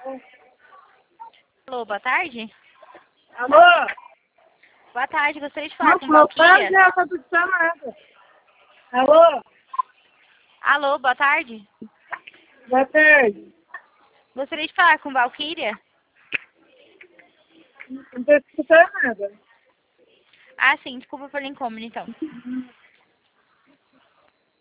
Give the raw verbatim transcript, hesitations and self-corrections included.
Alô, boa tarde. Alô? Boa tarde, gostaria de falar com Não, Valquíria. já tá tudo chamado. Alô? Alô, boa tarde. Boa tarde. Gostaria de falar com Valquíria. Não tô escutando nada. Ah, sim, desculpa pelo incômodo, então.